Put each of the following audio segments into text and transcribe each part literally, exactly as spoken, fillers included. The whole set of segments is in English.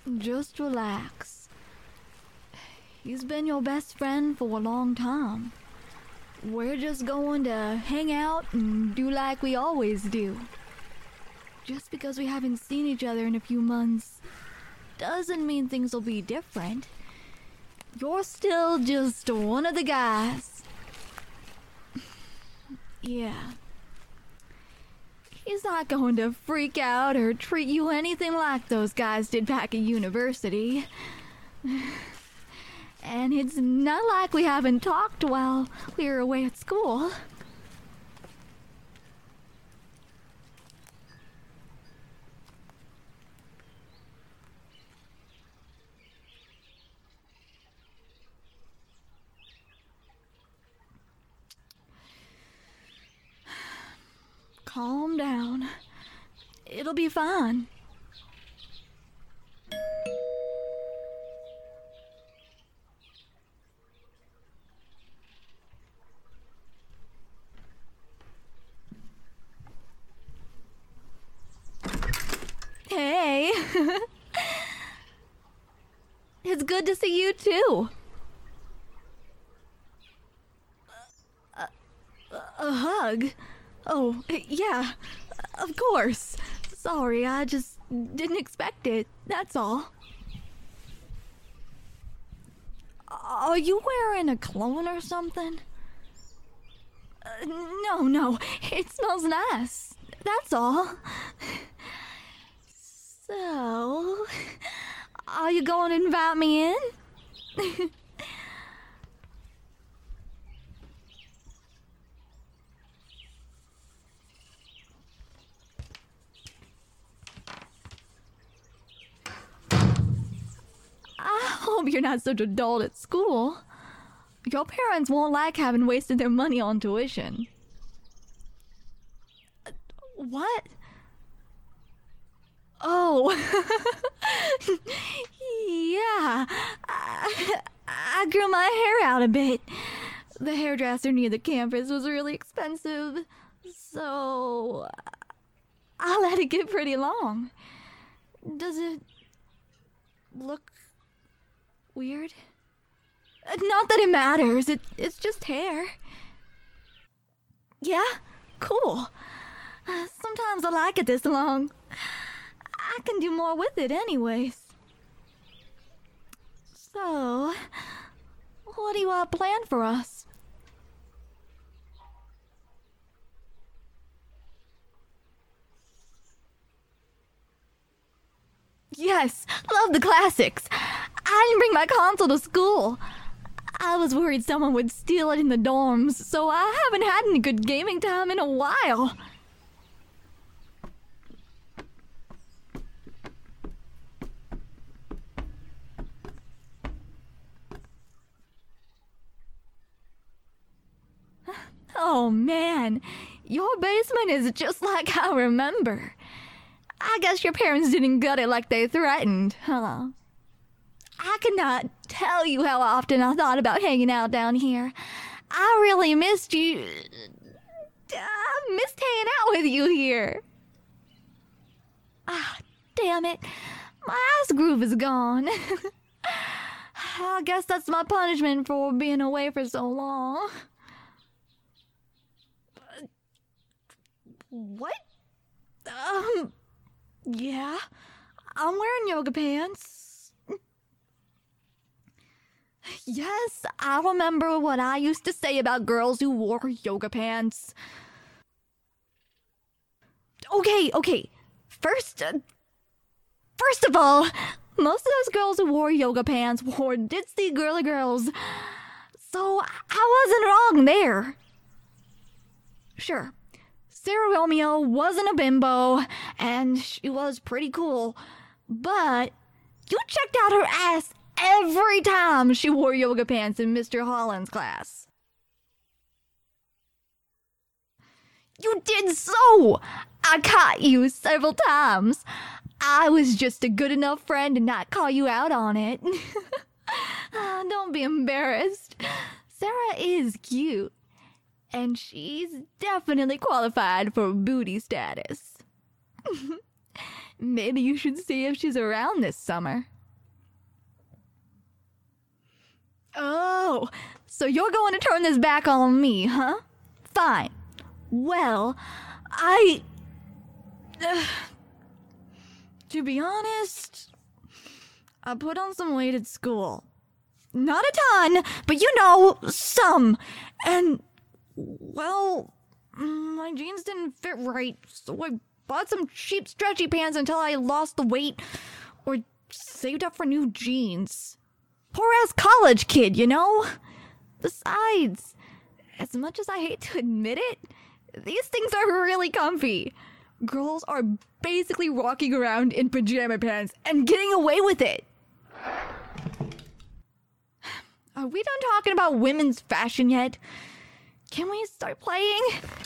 Just relax. He's been your best friend for a long time. We're just going to hang out and do like we always do. Just because we haven't seen each other in a few months doesn't mean things will be different. You're still just one of the guys. Yeah. He's not going to freak out or treat you anything like those guys did back at university. And it's not like we haven't talked while we were away at school. Calm down. It'll be fine. Hey. It's good to see you too. A, a, a hug? Oh, yeah, of course. Sorry, I just didn't expect it, that's all. Are you wearing a cologne or something? Uh, no, no, it smells nice, that's all. So, are you going to invite me in? I hope you're not such a doll at school. Your parents won't like having wasted their money on tuition. What? Oh. Yeah. I, I grew my hair out a bit. The hairdresser near the campus was really expensive, so I let it get pretty long. Does it look weird? Not that it matters, it, it's just hair. Yeah? Cool. Uh, sometimes I like it this long. I can do more with it anyways. So, what do you want planned for us? Yes, love the classics. I didn't bring my console to school. I was worried someone would steal it in the dorms, so I haven't had any good gaming time in a while. Oh man, your basement is just like I remember. I guess your parents didn't gut it like they threatened, huh? I cannot tell you how often I thought about hanging out down here. I really missed you. I missed hanging out with you here. Ah, damn it. My ass groove is gone. I guess that's my punishment for being away for so long. What? Um, yeah, I'm wearing yoga pants. Yes, I remember what I used to say about girls who wore yoga pants. Okay, okay, first, uh, first of all, most of those girls who wore yoga pants wore ditzy girly girls, so I wasn't wrong there. Sure. Sarah Romeo wasn't a bimbo, and she was pretty cool, but you checked out her ass every time she wore yoga pants in Mister Holland's class. You did so! I caught you several times. I was just a good enough friend to not call you out on it. uh, don't be embarrassed. Sarah is cute. And she's definitely qualified for booty status. Maybe you should see if she's around this summer. Oh, so you're going to turn this back on me, huh? Fine. Well, I... Uh, to be honest, I put on some weight at school. Not a ton, but you know, some. And, well, my jeans didn't fit right, so I bought some cheap stretchy pants until I lost the weight or saved up for new jeans. Poor ass college kid, you know? Besides, as much as I hate to admit it, these things are really comfy. Girls are basically walking around in pajama pants and getting away with it. Are we done talking about women's fashion yet? Can we start playing?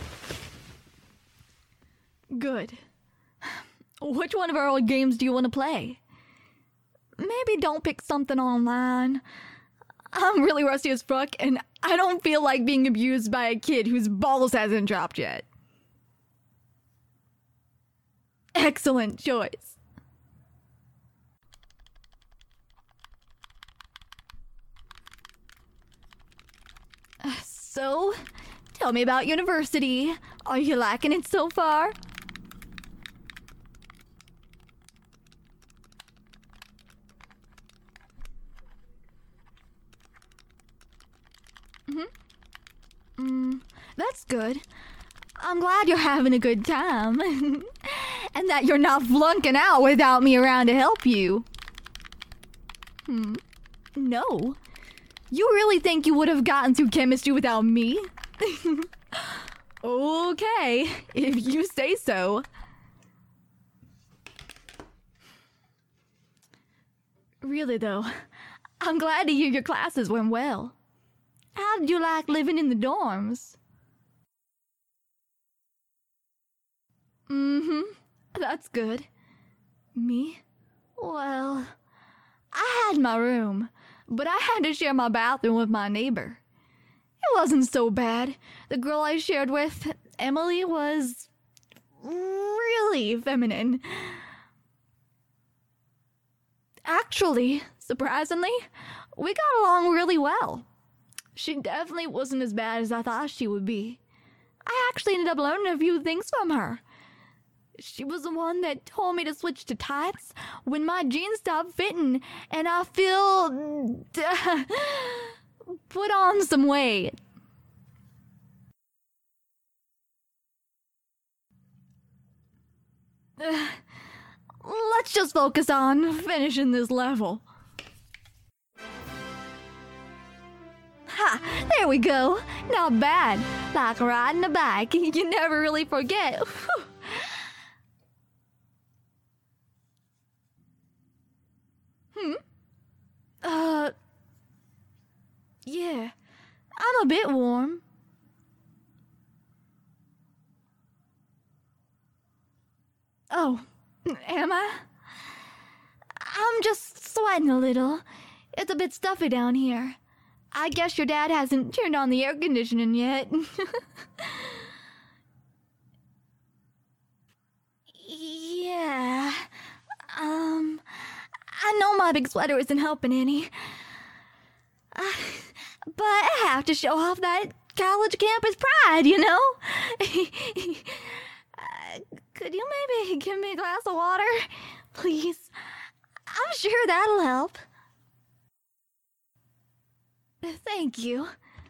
Good. Which one of our old games do you want to play? Maybe don't pick something online. I'm really rusty as fuck, and I don't feel like being abused by a kid whose balls hasn't dropped yet. Excellent choice. So, tell me about university. Are you liking it so far? Mm-hmm. Mm, that's good. I'm glad you're having a good time. And that you're not flunking out without me around to help you. Hmm. No. You really think you would have gotten through chemistry without me? Okay, if you say so. Really though, I'm glad to hear your classes went well. How did you like living in the dorms? Mm-hmm, that's good. Me? Well, I had my room, but I had to share my bathroom with my neighbor. It wasn't so bad. The girl I shared with, Emily, was really feminine. Actually, surprisingly, we got along really well. She definitely wasn't as bad as I thought she would be. I actually ended up learning a few things from her. She was the one that told me to switch to tights when my jeans stopped fitting and I feel uh, put on some weight. Uh, let's just focus on finishing this level. Ha! There we go. Not bad. Like riding a bike. You never really forget. Hmm? Uh... Yeah. I'm a bit warm. Oh, am I? I'm just sweating a little. It's a bit stuffy down here. I guess your dad hasn't turned on the air conditioning yet. Yeah. Um, I know my big sweater isn't helping any. Uh, but I have to show off that college campus pride, you know? uh, could you maybe give me a glass of water? Please. I'm sure that'll help. Thank you.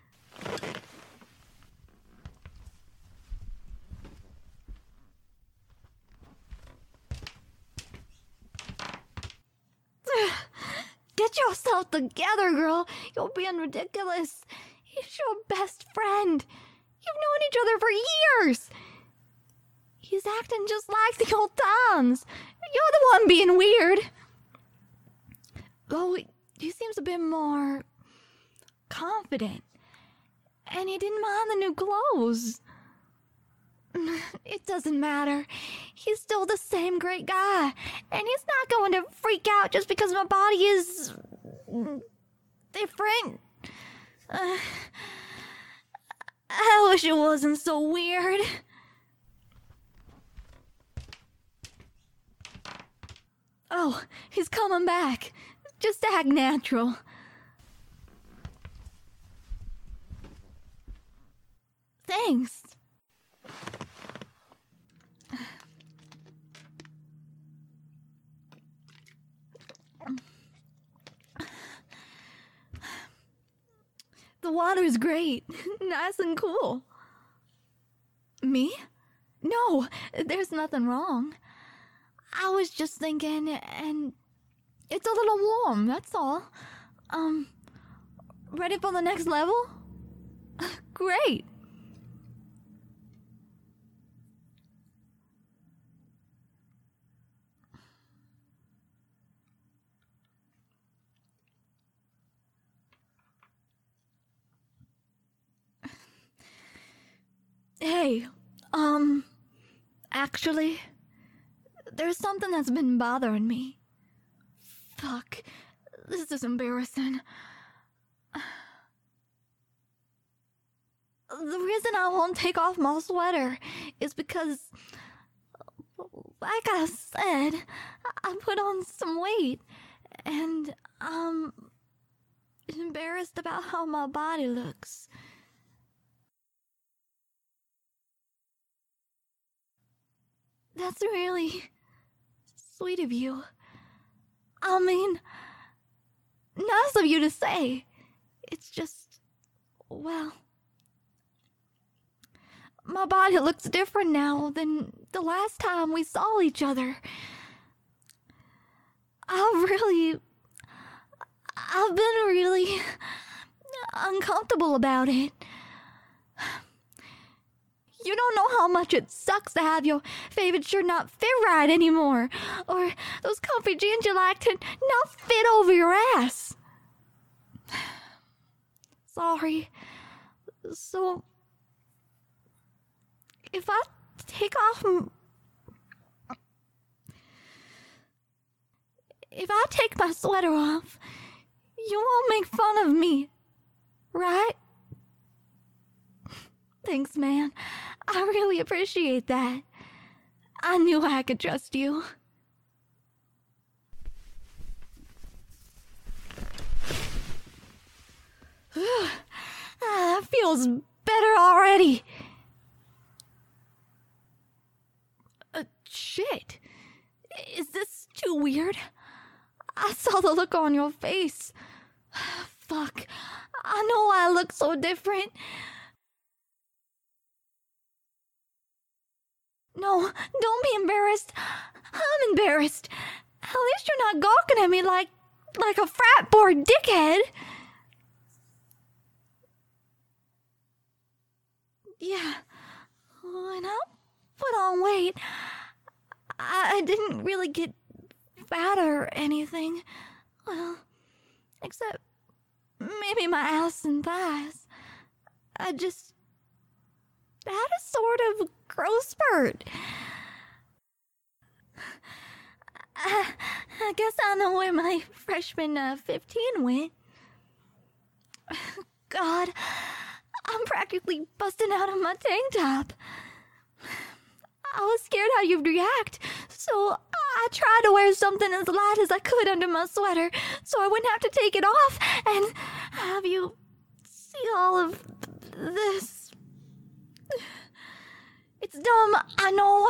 Get yourself together, girl. You're being ridiculous. He's your best friend. You've known each other for years. He's acting just like the old times. You're the one being weird. Oh, he seems a bit more confident. And he didn't mind the new clothes. It doesn't matter. He's still the same great guy. And he's not going to freak out just because my body is different. Uh, I wish it wasn't so weird. Oh, he's coming back. Just act natural. Thanks. The water's great. Nice and cool. Me? No, there's nothing wrong. I was just thinking, and it's a little warm, that's all. Um, ready for the next level? Great. Hey, um, actually, there's something that's been bothering me. Fuck, this is embarrassing. The reason I won't take off my sweater is because, like I said, I put on some weight, and I'm embarrassed about how my body looks. That's really sweet of you. I mean, nice of you to say. It's just, well, my body looks different now than the last time we saw each other. I really, I've been really uncomfortable about it. You don't know how much it sucks to have your favorite shirt not fit right anymore, or those comfy jeans you like to not fit over your ass. Sorry. So, if I take off... If I take my sweater off, you won't make fun of me, right? Thanks, man. I really appreciate that. I knew I could trust you. That feels better already. Uh, shit. Is this too weird? I saw the look on your face. Fuck. I know I look so different. No, don't be embarrassed. I'm embarrassed. At least you're not gawking at me like, like a frat boy dickhead. Yeah, when I put on weight, I, I didn't really get fat or anything. Well, except maybe my ass and thighs. I just had a sort of growth spurt. I, I guess I know where my freshman uh, fifteen went. God, I'm practically busting out of my tank top. I was scared how you'd react, so I tried to wear something as light as I could under my sweater so I wouldn't have to take it off and have you see all of this. It's dumb, I know.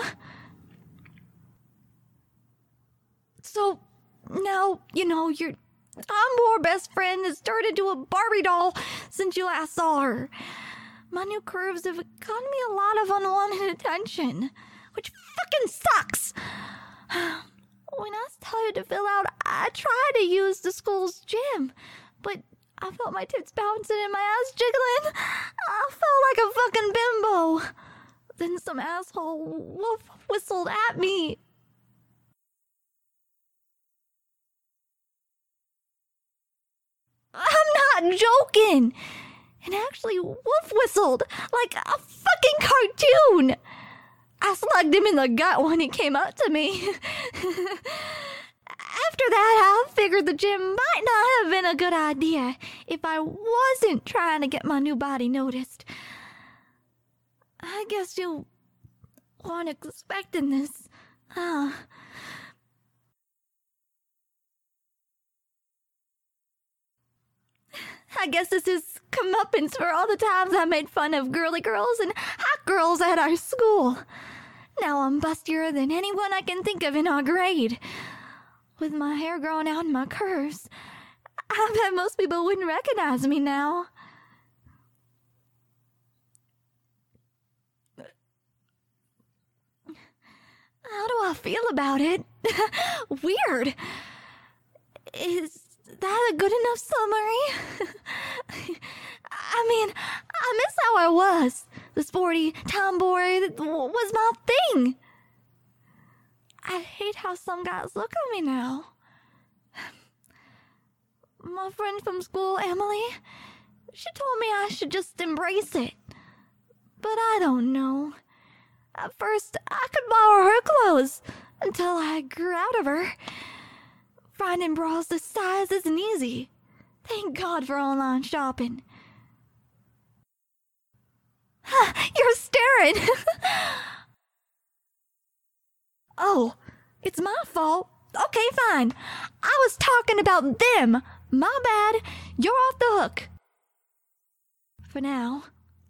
So, now, you know, your Tomboy best friend has turned into a Barbie doll since you last saw her. My new curves have gotten me a lot of unwanted attention, which fucking sucks. When I started to fill out, I tried to use the school's gym, but I felt my tits bouncing and my ass jiggling. I felt like a fucking bimbo. Then some asshole wolf whistled at me. I'm not joking. And actually wolf whistled like a fucking cartoon. I slugged him in the gut when he came up to me. After that, I figured the gym might not have been a good idea if I wasn't trying to get my new body noticed. I guess you weren't expecting this, huh? I guess this is comeuppance for all the times I made fun of girly girls and hot girls at our school. Now I'm bustier than anyone I can think of in our grade. With my hair growing out and my curves, I bet most people wouldn't recognize me now. How do I feel about it? Weird. Is that a good enough summary? I mean, I miss how I was. The sporty tomboy that was my thing. I hate how some guys look at me now. My friend from school, Emily, she told me I should just embrace it. But I don't know. At first, I could borrow her clothes until I grew out of her. Finding bras this size isn't easy. Thank God for online shopping. You're staring! Oh, it's my fault. Okay, fine. I was talking about them. My bad. You're off the hook. For now.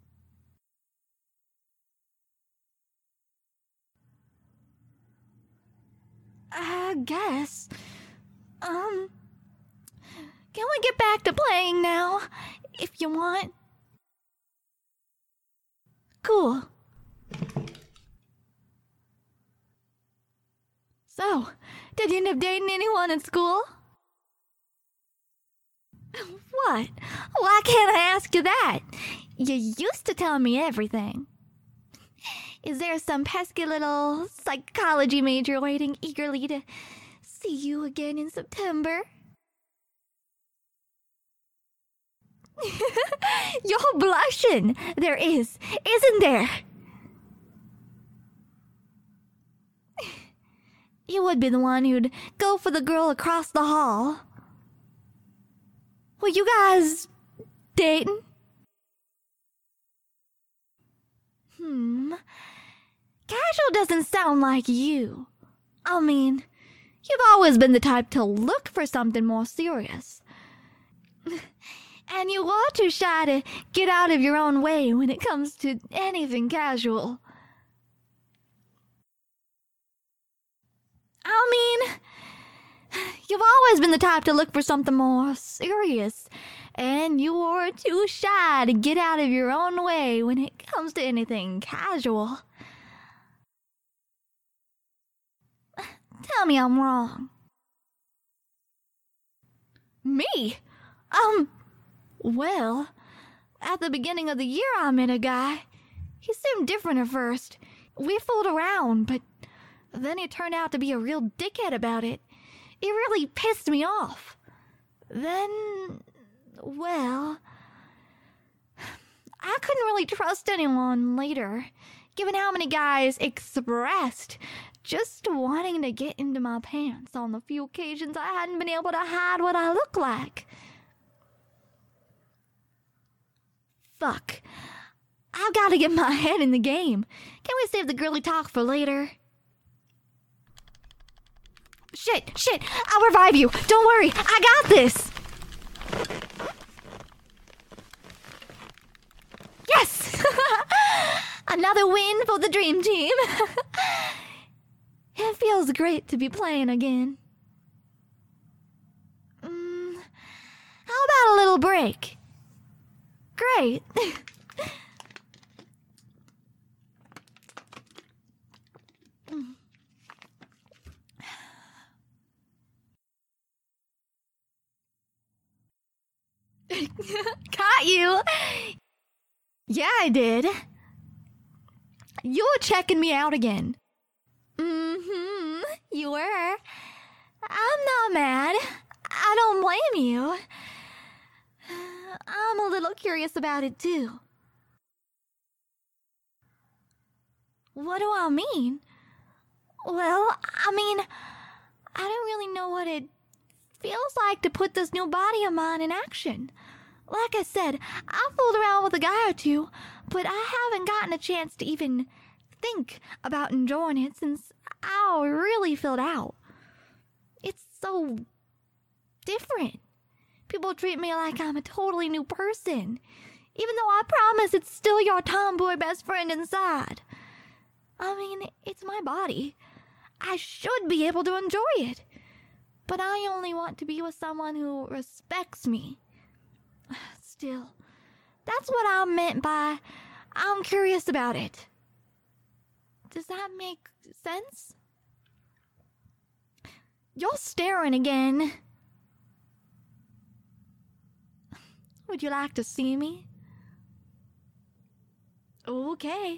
I guess. Um, can we get back to playing now, if you want? Cool. So, did you end up dating anyone in school? What? Why can't I ask you that? You used to tell me everything. Is there some pesky little psychology major waiting eagerly to see you again in September? You're blushing. There is, isn't there? You would be the one who'd go for the girl across the hall. Were you guys dating? Hmm. Casual doesn't sound like you. I mean, you've always been the type to look for something more serious. And you are too shy to get out of your own way when it comes to anything casual. I mean, you've always been the type to look for something more serious, and you are too shy to get out of your own way when it comes to anything casual. Tell me I'm wrong. Me? Um, well, at the beginning of the year I met a guy. He seemed different at first. We fooled around, but then he turned out to be a real dickhead about it. It really pissed me off. Then, well, I couldn't really trust anyone later, given how many guys expressed just wanting to get into my pants on the few occasions I hadn't been able to hide what I look like. Fuck. I've got to get my head in the game. Can we save the girly talk for later? Shit, shit, I'll revive you. Don't worry, I got this. Yes! Another win for the dream team. It feels great to be playing again. Mm, how about a little break? Great. Caught you. Yeah, I did. You were checking me out again. Mm-hmm, you were. I'm not mad. I don't blame you. I'm a little curious about it, too. What do I mean? Well, I mean, I don't really know what it feels like to put this new body of mine in action. Like I said, I fooled around with a guy or two, but I haven't gotten a chance to even think about enjoying it since I really filled out. It's so different. People treat me like I'm a totally new person, even though I promise it's still your tomboy best friend inside. I mean, it's my body. I should be able to enjoy it. But I only want to be with someone who respects me. Still, that's what I meant by I'm curious about it. Does that make sense? You're staring again. Would you like to see me? Okay.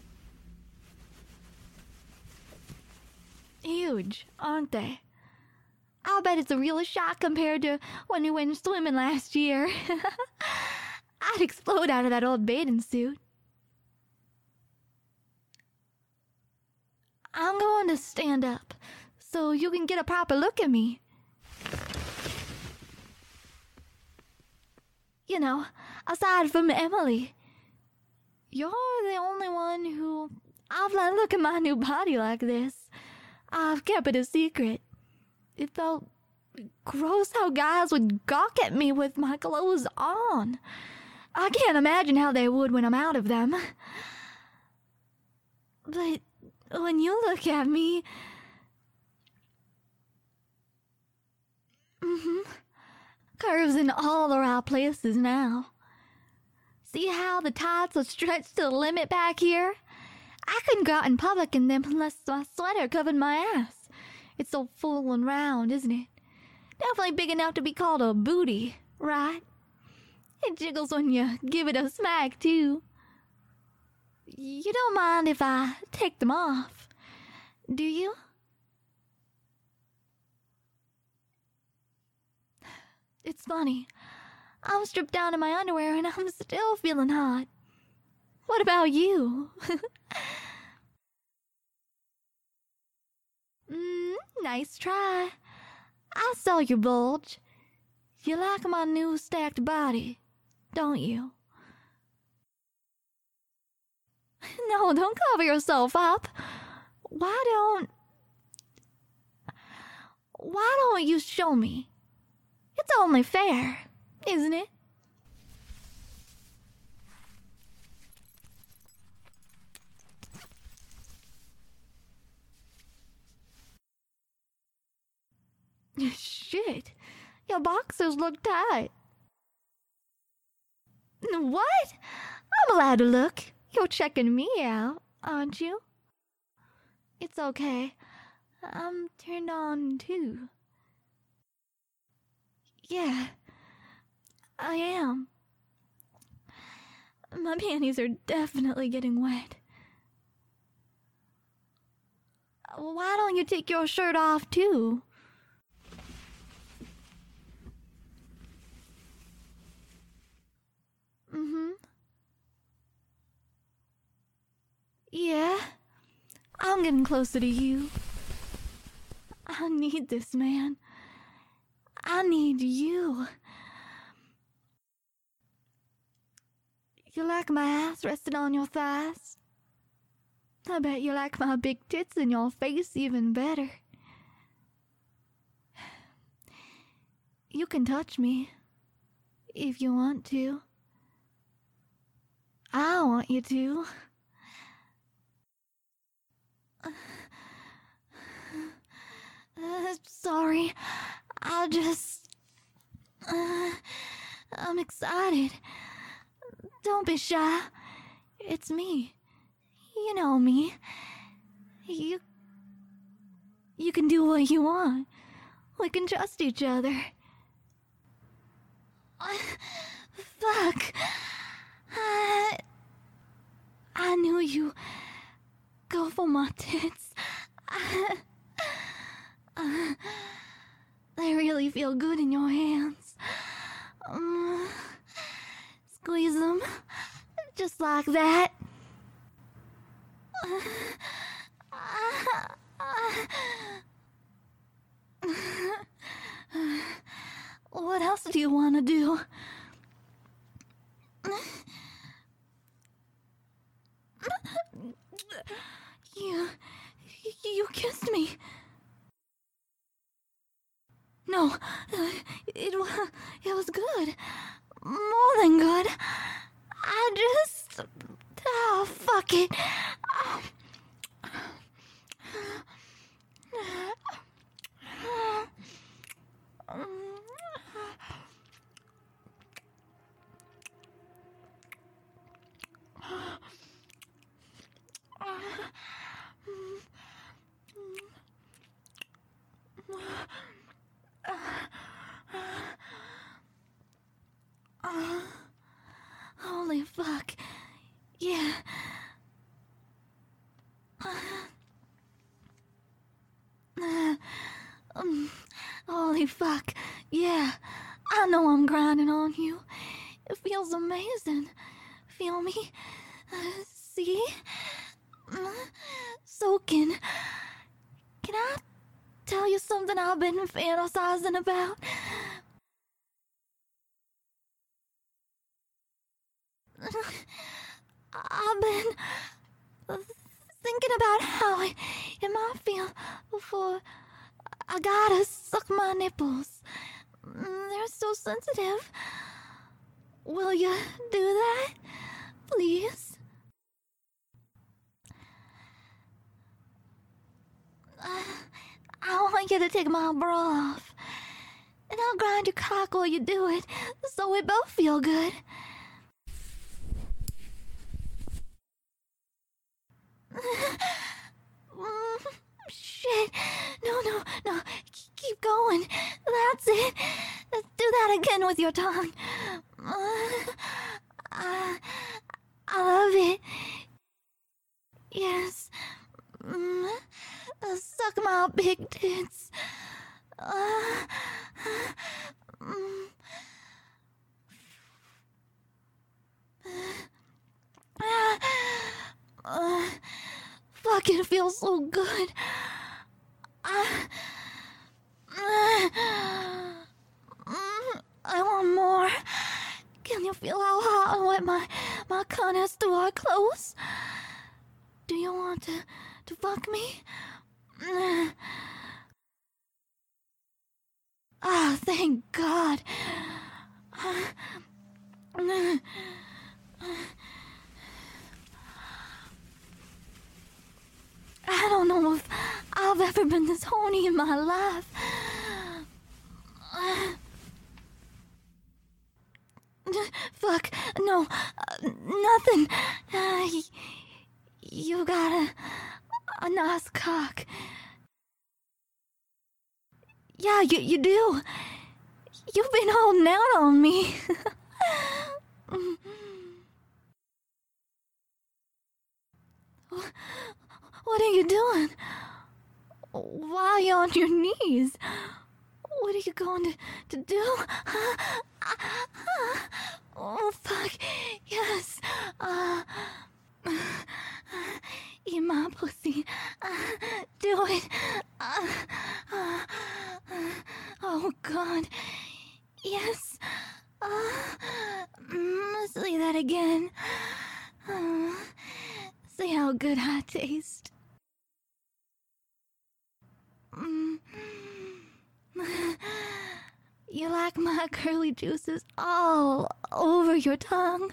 Huge, aren't they? I'll bet it's a real shock compared to when we went swimming last year. I'd explode out of that old bathing suit. I'm going to stand up so you can get a proper look at me. You know, aside from Emily, you're the only one who I've let look at my new body like this. I've kept it a secret. It felt gross how guys would gawk at me with my clothes on. I can't imagine how they would when I'm out of them. But when you look at me... Mm-hmm. Curves in all the right places now. See how the tights are stretched to the limit back here? I couldn't go out in public in them unless my sweater covered my ass. It's so full and round, isn't it? Definitely big enough to be called a booty, right? It jiggles when you give it a smack, too. You don't mind if I take them off, do you? It's funny. I'm stripped down in my underwear and I'm still feeling hot. What about you? mm, nice try. I saw your bulge. You like my new stacked body, don't you? No, don't cover yourself up. Why don't... Why don't you show me? It's only fair, isn't it? Shit, your boxers look tight. What? I'm allowed to look. You're checking me out, aren't you? It's okay. I'm turned on too. Yeah, I am. My panties are definitely getting wet. Why don't you take your shirt off too? Mm-hmm. Yeah, I'm getting closer to you. I need this, man. I need you. You like my ass resting on your thighs? I bet you like my big tits in your face even better. You can touch me if you want to. I want you to. Uh, sorry, I just... Uh, I'm excited. Don't be shy. It's me. You know me. You... You can do what you want. We can trust each other. Uh, fuck. I... I knew you... Go for my tits. I... Uh, they really feel good in your hands. Um, squeeze them, just like that. Uh, uh, uh, what else do you want to do? You... You kissed me. No, uh, it was it was good, more than good. I just, oh fuck it. Oh. Holy fuck. Yeah. Um, holy fuck. Yeah. I know I'm grinding on you. It feels amazing. Feel me? Uh, see? Uh, soaking. Can I tell you something I've been fantasizing about? I've been thinking about how it, it might feel before I gotta suck my nipples. They're so sensitive. Will you do that, please? Uh, I want you to take my bra off. And I'll grind your cock while you do it, so we both feel good. Mm, shit. No, no, no. Keep going. That's it. Let's do that again with your tongue. Uh, I, I love it. Yes. Mm, uh, suck my big tits. Uh, mm, uh, uh, fuck, it feels so good. Uh, uh, mm, I want more. Can you feel how hot and wet my, my cunt is through our clothes? Do you want to, to fuck me? Uh, Ah, thank God. Uh, uh, I don't know if I've ever been this horny in my life. Uh, fuck, no, uh, nothing. Uh, y- you got a, a nice cock. Yeah, you, you do. You've been holding out on me. What are you doing? Why are you on your knees? What are you going to, to do? Oh, fuck. Yes. Uh, eat my pussy. Uh, do it. Uh, uh, oh, God. Yes. Uh, mm, say that again. Uh, see how good I taste. Mm. You like my curly juices all over your tongue?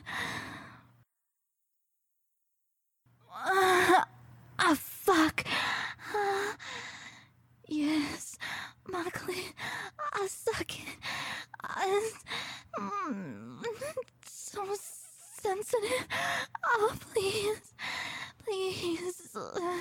Uh, ah, fuck. Uh, yes, my clit. I suck it. I, mm, so sensitive. Oh, please. Please. Uh,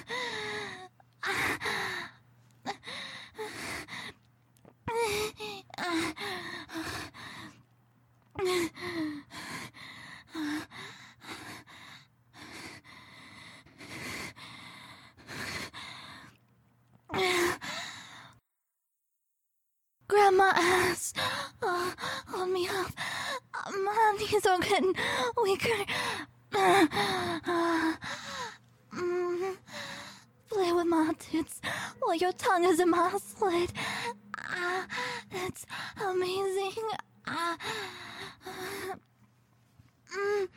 Grab my ass. Uh, hold me up. Uh, my knees are getting weaker. Uh, uh, mm, play with my tits while your tongue is in my slit. Uh, it's amazing. Uh, uh, mm,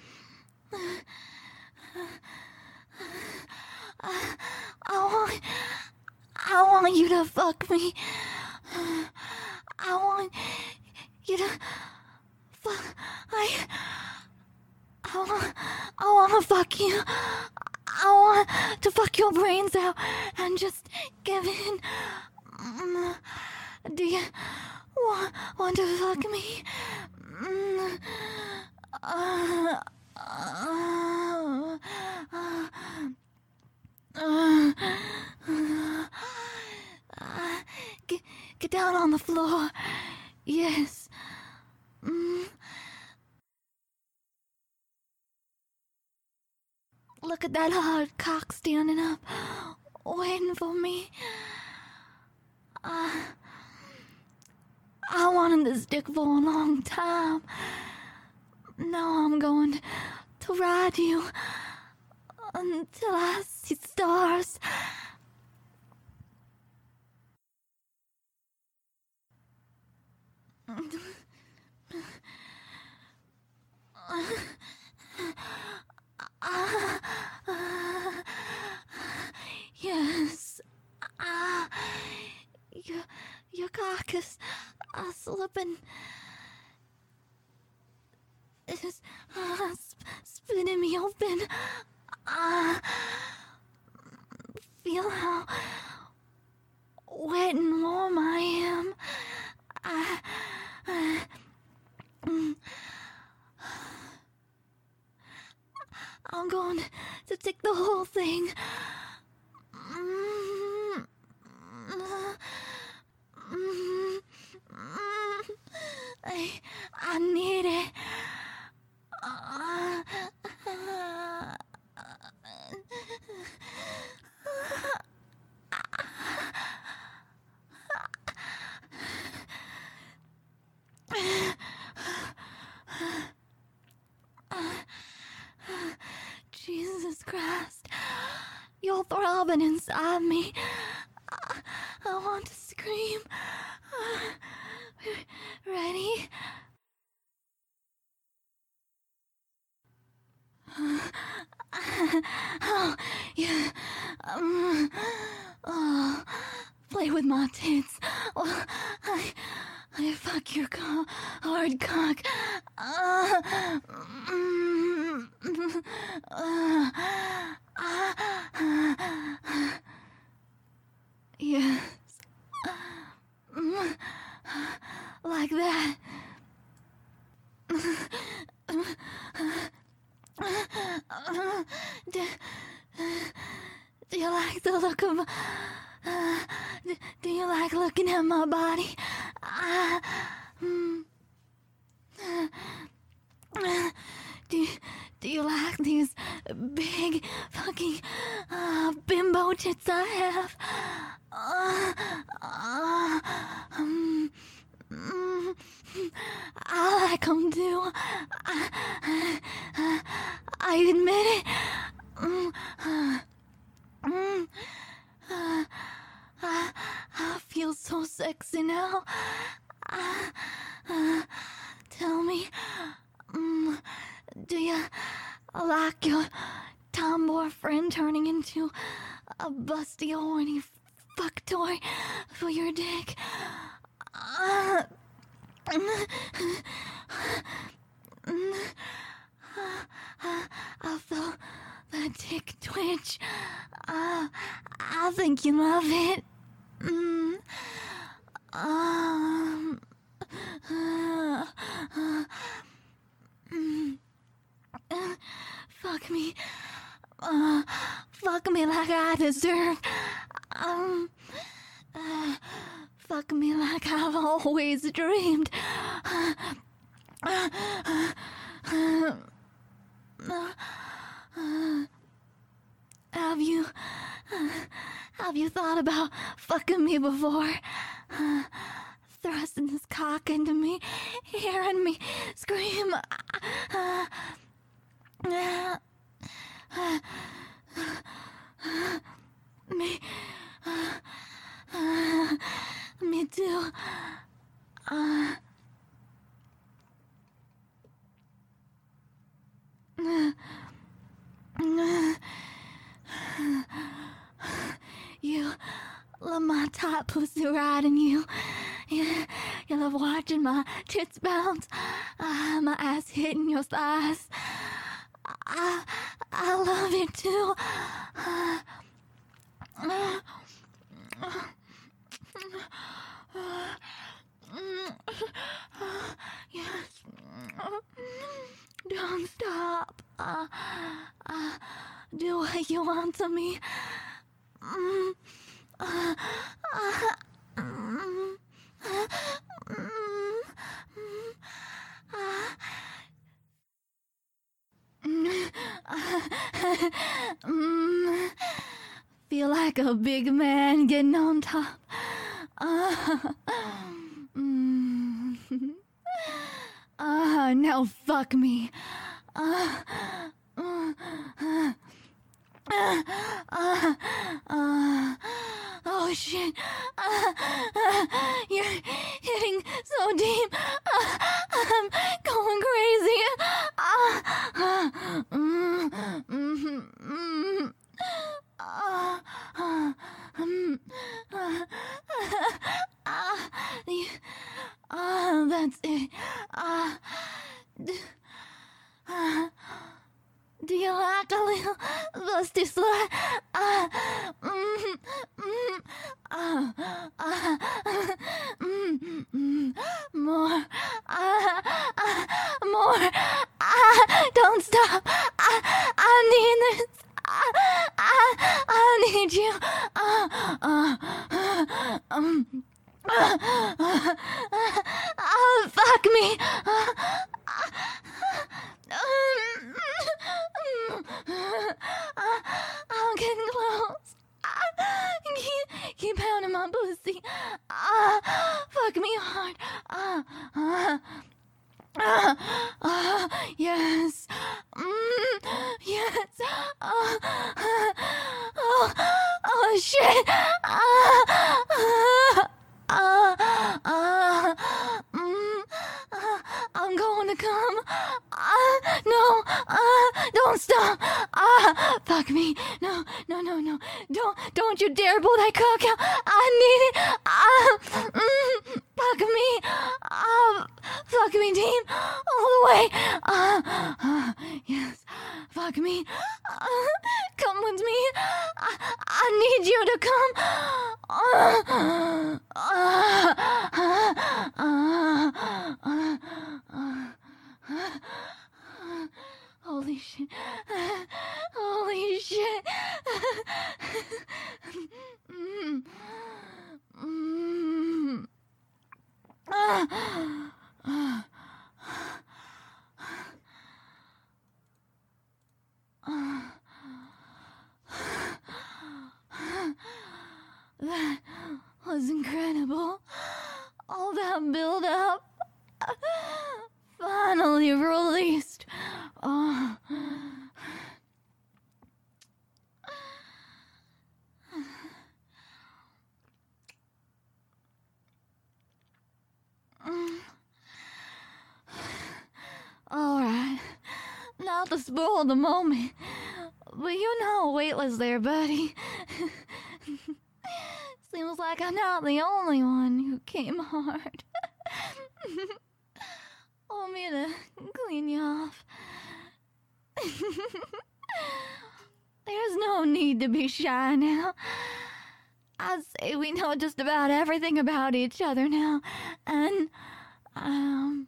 uh, I want, I want you to fuck me. want you to fuck. I. I want. I want to fuck you. I want to fuck your brains out and just give in. Mm, do you want, want to fuck me? Mm, uh, uh, uh, uh, uh, get, get down on the floor. Yes. Mm. Look at that hard cock standing up, waiting for me. Uh, I wanted this dick for a long time. Now I'm going to ride you until I see stars. Uh, uh, yes. Ah, uh, your, your cock is uh, slipping. It's uh, sp- spinning me open. Ah, uh, feel how wet and warm I am. Ah, uh, uh, mm. I'm going to take the whole thing. Mm, mm, mm, mm. I, I need it. Uh, uh, Jesus Christ, you're throbbing inside me. I, I want to scream. Ready? Oh, yeah. Um, oh, play with my tits. Oh, I, I fuck your co- hard cock. Uh, mm, uh, uh, uh, yes. Mm, like that. Do, do you like the look of... Uh, do, do you like looking at my body? Uh, mm, uh, do, do you like these big fucking uh, bimbo tits I have? Uh, uh, um, mm, I like them too. I, I, I admit it. Mm, uh, mm, uh, I, I feel so sexy now. Uh, uh, tell me, um, do you like your tomboy friend turning into a busty, horny fuck toy for your dick? Uh, I felt that dick twitch. Uh, I think you love it. Mm. Um. Uh, uh, mm. uh, fuck me. Uh, fuck me like I deserve. Um. Uh, fuck me like I've always dreamed. Uh, uh, uh, uh, uh, uh, have you, uh, have you thought about fucking me before? Uh, thrusting this cock into me, hearing me scream. Uh, uh, uh, uh, me, uh, uh, me too. Uh, uh, uh, you love my top pussy riding you. You, You love watching my tits bounce, uh, my ass hitting your thighs. I, I love it too. Uh, uh, yes. Don't stop. Uh, uh, do what you want to me. Mm, uh, uh, mm, uh, mm, mm, uh, mm, feel like a big man getting on top. Uh, mm, uh, now fuck me. Uh, uh, uh, uh, uh, uh, oh shit. Uh, uh, you're hitting so deep. Uh, I'm going crazy. Uh, uh, mm, mm, mm, uh, uh, um, uh, uh, uh, uh, that's it. Uh, d- uh, do you like a little lusty slut? Uh, mm, mm, uh, uh, mm, mm, more, uh, uh, more. Uh, don't stop. I, I need this. I, I, I need you. Uh, uh, uh, um, uh, uh, uh, uh, fuck me. Uh, um, I'm getting close. Keep, keep pounding my pussy. Uh, fuck me hard. Uh, uh, uh, uh, yes. Mm, yes. Uh, uh, oh, oh shit. Uh, uh, uh, uh, mm, uh, I'm going to come. Uh, no. Uh, don't stop. Uh, fuck me. No, no, no, no. Don't, don't you dare pull that cock out. I need it. Uh, mm, fuck me. Uh, fuck me deep. All the way. Uh, uh, yes. Fuck me. Uh, come with me. I, I need you to come. Uh, uh, uh, uh, uh, uh, uh, holy shit. Holy shit. mm. Mm. Uh, uh, uh, that was incredible. All that build up finally released. Oh. Alright, not to spoil the moment, but you know Weightless there, buddy. Seems like I'm not the only one who came hard. Want me to clean you off? There's no need to be shy now. I'd say we know just about everything about each other now, and, um...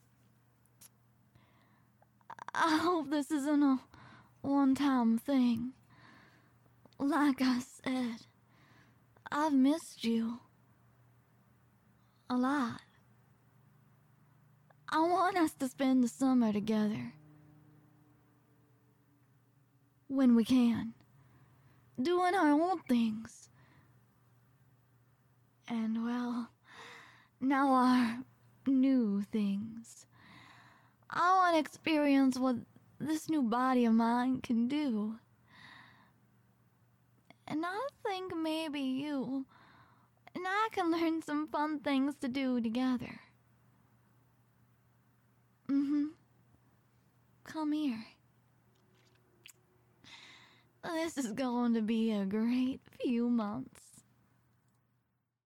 I hope this isn't a one-time thing. Like I said, I've missed you a lot. I want us to spend the summer together. When we can. Doing our own things. And well, now our new things. I want to experience what this new body of mine can do. And I think maybe you and I can learn some fun things to do together. Mm-hmm. Come here. This is going to be a great few months.